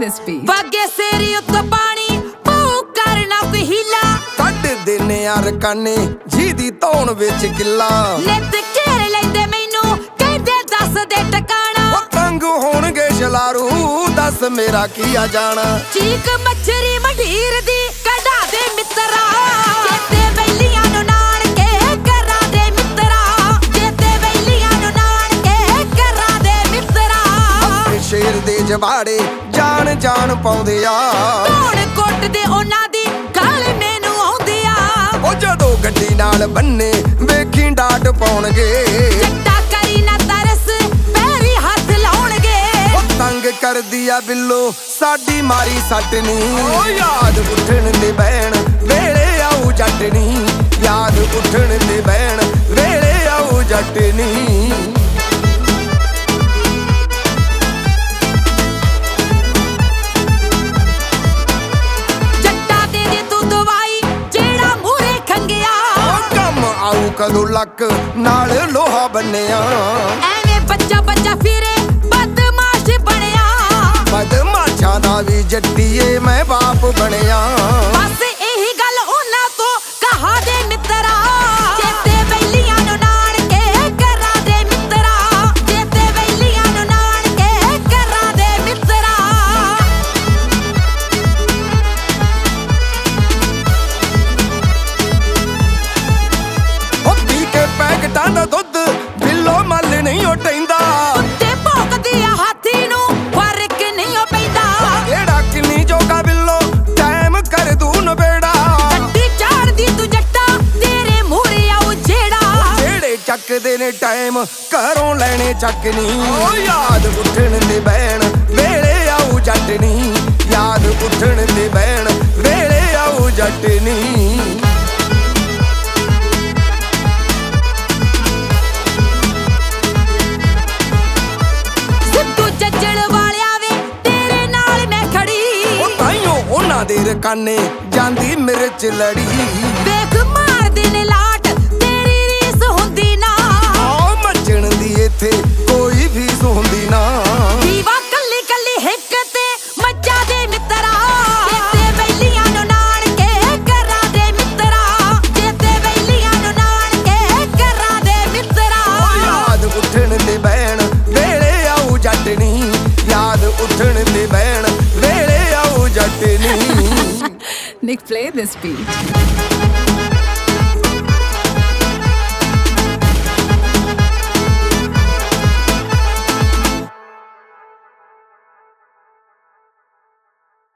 this beat. ਬਾਗੇ ਸੇਰੀ ਉੱਤੋਂ ਪਾਣੀ ਪੂ ਕਰਨਾ ਕੋਈ ਹੀਲਾ ਕੱਢ ਦਿਨੇ ਯਾਰ ਕਾਨੇ ਜਿਹਦੀ ਧੌਣ ਵਿੱਚ ਗਿੱਲਾ ਨਿੱਤ ਘੇਰ ਲੈਂਦੇ ਮੈਨੂੰ ਕਹਿੰਦੇ ਦੱਸ ਦੇ ਟਿਕਾਣਾ ਉਹ ਤੰਗ ਹੋਣਗੇ ਸ਼ਲਾਰੂ ਦੱਸ ਮੇਰਾ ਕੀ ਆ ਜਾਣਾ ਚੀਕ ਮੱਛਰੀ ਮੰਢੀਰ ਦੀ ਕਢਾ ਦੇ ਮਿੱਤਰਾ ਚੇਤੇ ਵੈਲੀਆਂ ਨੂੰ ਨਾਨਕੇ ਕਰਾਂ ਦੇ ਮਿੱਤਰਾ ਚੇਤੇ ਵੈਲੀਆਂ ਨੂੰ ਨਾਨਕੇ ਕਰਾਂ ਦੇ ਮਿੱਤਰਾ ਸ਼ੇਰ ਦੇ ਜਵਾੜੇ ਜਾਨ ਜਾਨ ਪਾਉਂਦੇ ਆ ਕੌਣ ਕੁੱਟਦੇ ਉਹਨਾਂ ਦੀ ਗਾਲ ਮੈਨੂੰ ਆਉਂਦੀ ਆ ਉਹ ਜਦੋਂ ਗੱਡੀ ਨਾਲ ਬੰਨੇ ਵੇਖੀ ਡਾਟ ਪਾਉਣਗੇ ਜੱਟਾ ਕਰੀ ਨਾ ਤਰਸ ਪੈਰੀ ਹੱਥ ਲਾਉਣਗੇ ਉਹ ਤੰਗ ਕਰਦੀ ਆ ਬਿੱਲੋ ਸਾਡੀ ਮਾਰੀ ਸੱਟ ਨੀ ਉਹ ਯਾਦ ਉੱਠਣ ਦੇ ਬਹਿਣ ਵੇਲੇ ਆਉ ਜੱਟ ਨੀ ਯਾਦ ਉੱਠਣ ਦੇ ਬਹਿਣ ਵੇਲੇ ਆਉ ਜੱਟ ਨੀ ਆਉ ਕਦੋਂ ਲੱਕ ਨਾਲ ਲੋਹਾ ਬੰਨਿਆ ਐਵੇਂ ਬੱਚਾ ਬੱਚਾ ਫਿਰੇ ਬਦਮਾਸ਼ ਬਣਿਆ ਬਦਮਾਸ਼ਾਂ ਦਾ ਵੀ ਜੱਟੀਏ ਮੈਂ ਬਾਪ ਬਣਿਆ ਬਸ ਇਹੀ ਗੱਲ ਉਹਨਾਂ ਤੋਂ ਕਹਾ ਦੇ ਮਿੱਤਰਾ ਚੇਤੇ ਵੈਲੀਆਂ ਨੂੰ ਨਾਨਕੇ ਕਰਾਂ ਦੇ ਮਿੱਤਰਾ ਚੇਤੇ ਵੈਲੀਆਂ ਨੂੰ ਨਾਨਕੇ ਕਰਾਂ ਦੇ ਮਿੱਤਰਾ ਪੈਕਟਾਂ ਦਾ ਦੁੱਧ ਬਿੱਲੋ ਮੱਲ ਨਹੀਂ ਉਹ ਟੈਂਦਾ ਉੱਤੇ ਭੌਂਕਦੀ ਆ ਹਾਥੀ ਨੂੰ ਫਰਕ ਨਹੀਂ ਉਹ ਪੈਂਦਾ ਕਿਹੜਾ ਕਿੰਨੀ ਜੋਗਾ ਬਿੱਲੋ ਟਾਈਮ ਕਰ ਦੂ ਨਵੇੜਾ ਗੱਡੀ ਚਾੜਦੀ ਤੂੰ ਜੱਟਾ ਤੇਰੇ ਮੂਹਰੇ ਆਉ ਜਿਹੜੇ ਚੱਕਦੇ ਨੇ ਟਾਈਮ ਘਰੋਂ ਲੈਣੇ ਚੱਕ ਨਹੀਂ ਉਹ ਯਾਦ ਉੱਠਣ ਦੇ ਬਹਿਣ ਵੇਲੇ ਆਉ ਜੱਟ ਨਹੀਂ ਯਾਦ ਉੱਠਣ ਦੇ ਬਹਿਣ ਵੇਲੇ ਆਉ ਜੱਟ ਨਹੀਂ ਦੇ ਰਕਾਨੇ ਜਾਂਦੀ ਮਿਰਚ ਲੜੀ ਵੇਖ ਮਾਰਦੇ ਨੇ ਲਾਟ ਤੇਰੀ ਰੀਸ ਹੁੰਦੀ ਨਾ ਆ ਮੱਚਣ ਦੀ ਇੱਥੇ ਕੋਈ ਫੀਸ ਹੁੰਦੀ ਨਾ ਦੀਵਾ ਕੱਲੀ ਕੱਲੀ ਹਿੱਕ ਤੇ ਮੱਝਾਂ ਦੇ ਮਿੱਤਰਾ ਚੇਤੇ ਵੈਲੀਆਂ ਨੂੰ ਨਾਨਕੇ ਕਰਾਂ ਦੇ ਮਿੱਤਰਾ ਚੇਤੇ ਵੈਲੀਆਂ ਨੂੰ ਨਾਨਕੇ ਕਰਾਂ ਦੇ ਮਿੱਤਰਾ ਯਾਦ ਉੱਠਣ ਦੇ ਬਹਿਣ ਵੇਲੇ ਆਉ ਜੱਟ ਨੀ ਯਾਦ ਉੱਠਣ ਦੇ ਬਹਿਣ ਵੇਲੇ ਆਉ ਜੱਟ ਨੀ Nick, play this beat.